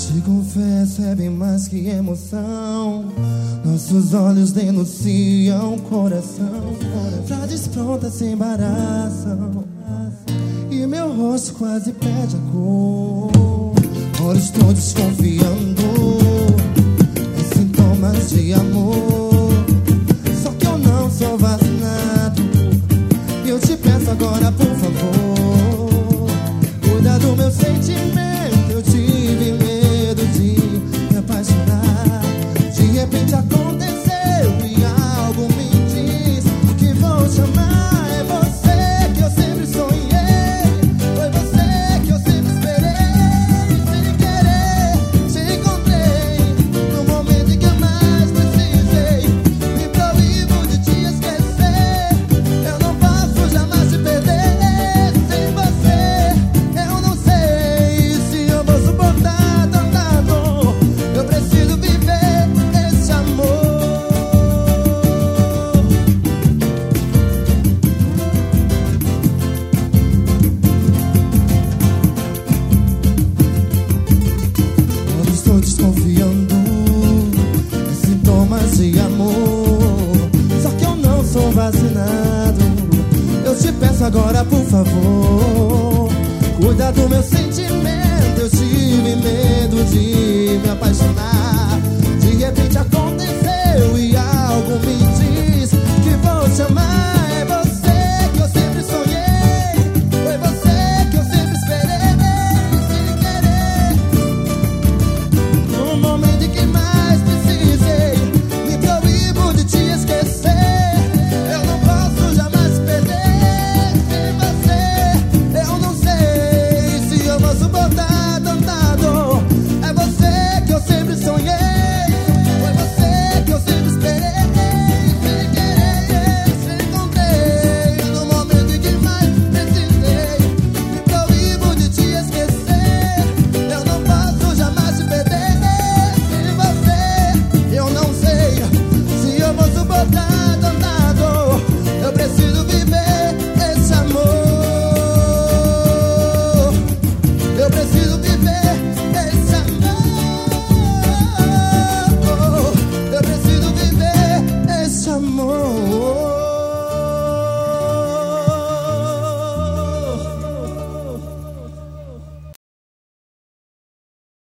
Te confesso, é bem mais que emoção. Nossos olhos denunciam o coração. Frades prontas se embaraçam e meu rosto quase perde a cor. Olhos estou desconfiando, é sintomas de amor. Só que eu não sou vacinado. Eu te peço agora, por favor, cuida do meu sentimento.